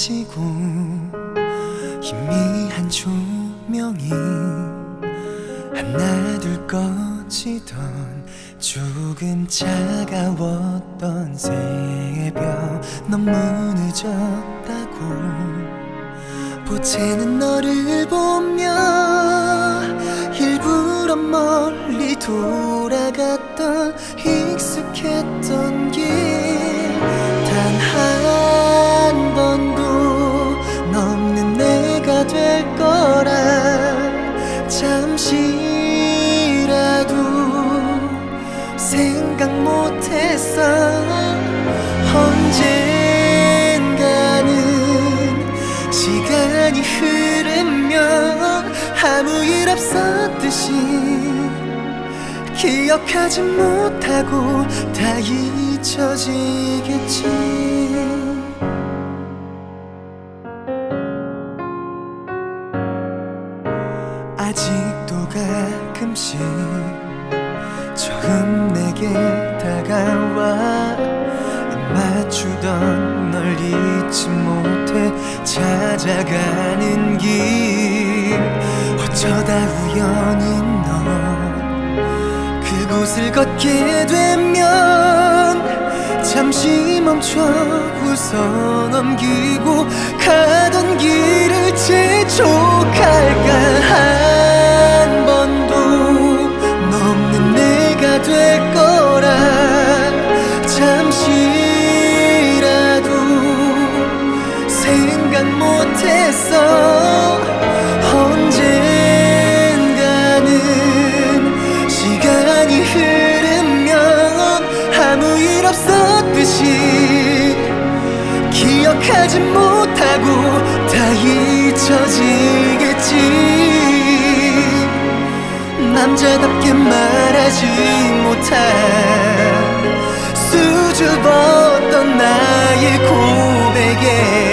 꺼지고 희미한 조명이 하나둘 꺼지던 조금 차가웠던 새벽. 너무 늦었다고 보채는 너를 보며 일부러 멀리 돌아갔던 익숙했던 길. 단 한 번도 넘는 내가 될 거라 잠시라도 생각 못했어. 언젠가는 시간이 흐르면 아무 일 없었듯이 기억하지 못하고 다 잊혀지겠지. 아직도 가끔씩 처음 내게 다가와 맞추던 널 잊지 못해 찾아가는 길. 어쩌다 우연히 넌 그곳을 걷게 되면 잠시 멈춰 웃어 넘기고 가던 길을 재촉할까. 한 번도 넘는 내가 될 거라 잠시라도 생각 못했어. 언젠가는 시간이 흐르면 아무 일 없었듯이 기억하지 못하고 다 잊혀지겠지. 남자답게 말하지 못한 수줍었던 나의 고백에